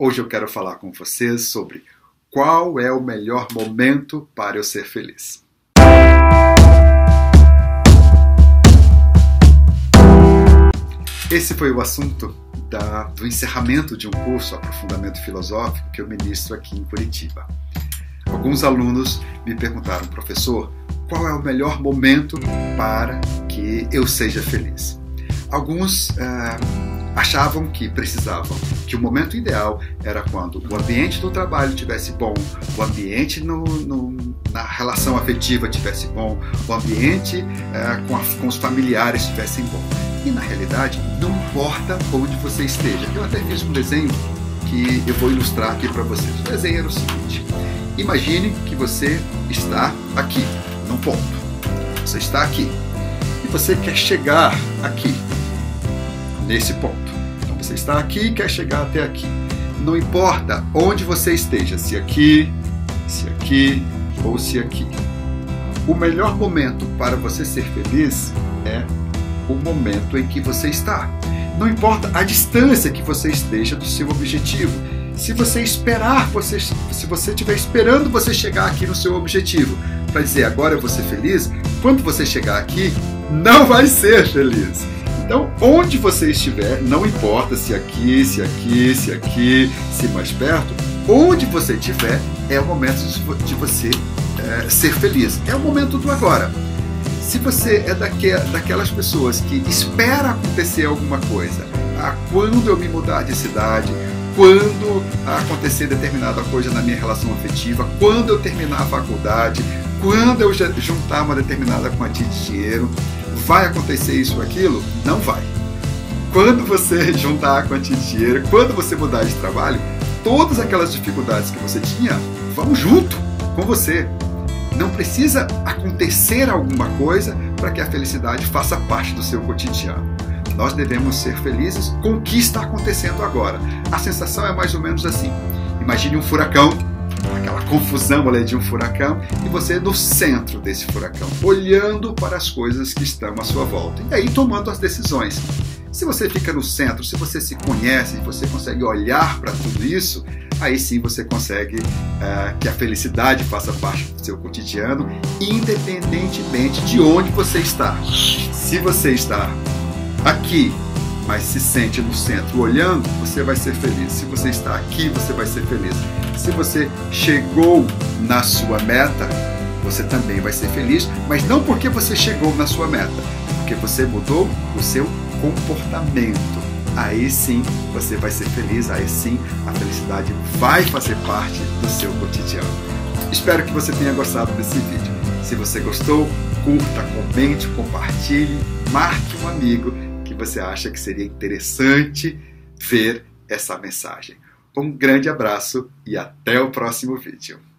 Hoje eu quero falar com vocês sobre qual é o melhor momento para eu ser feliz. Esse foi o assunto do encerramento de um curso Aprofundamento Filosófico que eu ministro aqui em Curitiba. Alguns alunos me perguntaram, professor, qual é o melhor momento para que eu seja feliz? Alguns achavam que precisavam, que o momento ideal era quando o ambiente do trabalho estivesse bom, o ambiente na relação afetiva estivesse bom, o ambiente com os familiares estivessem bom. E na realidade, não importa onde você esteja. Eu até fiz um desenho que eu vou ilustrar aqui para vocês. O desenho era o seguinte: imagine que você está aqui, num ponto. Você está aqui e você quer chegar aqui, nesse ponto. Então você está aqui e quer chegar até aqui. Não importa onde você esteja, se aqui ou se aqui. O melhor momento para você ser feliz é o momento em que você está. Não importa a distância que você esteja do seu objetivo. Se você estiver esperando você chegar aqui no seu objetivo para dizer agora eu vou ser feliz, quando você chegar aqui, não vai ser feliz. Então, onde você estiver, não importa se aqui, se mais perto, onde você estiver, é o momento de você ser feliz. É o momento do agora. Se você é daquelas pessoas que espera acontecer alguma coisa, quando eu me mudar de cidade, quando acontecer determinada coisa na minha relação afetiva, quando eu terminar a faculdade, quando eu juntar uma determinada quantia de dinheiro, vai acontecer isso ou aquilo? Não vai. Quando você juntar a quantia de dinheiro, quando você mudar de trabalho, todas aquelas dificuldades que você tinha vão junto com você. Não precisa acontecer alguma coisa para que a felicidade faça parte do seu cotidiano. Nós devemos ser felizes com o que está acontecendo agora. A sensação é mais ou menos assim. Imagine um furacão, aquela confusão ali de um furacão, e você no centro desse furacão, olhando para as coisas que estão à sua volta. E aí tomando as decisões. Se você fica no centro, se você se conhece, se você consegue olhar para tudo isso, aí sim você consegue que a felicidade faça parte do seu cotidiano, independentemente de onde você está. Se você está aqui, mas se sente no centro olhando, você vai ser feliz. Se você está aqui, você vai ser feliz. Se você chegou na sua meta, você também vai ser feliz, mas não porque você chegou na sua meta, porque você mudou o seu comportamento. Aí sim você vai ser feliz, aí sim a felicidade vai fazer parte do seu cotidiano. Espero que você tenha gostado desse vídeo. Se você gostou, curta, comente, compartilhe, marque um amigo que você acha que seria interessante ver essa mensagem. Um grande abraço e até o próximo vídeo.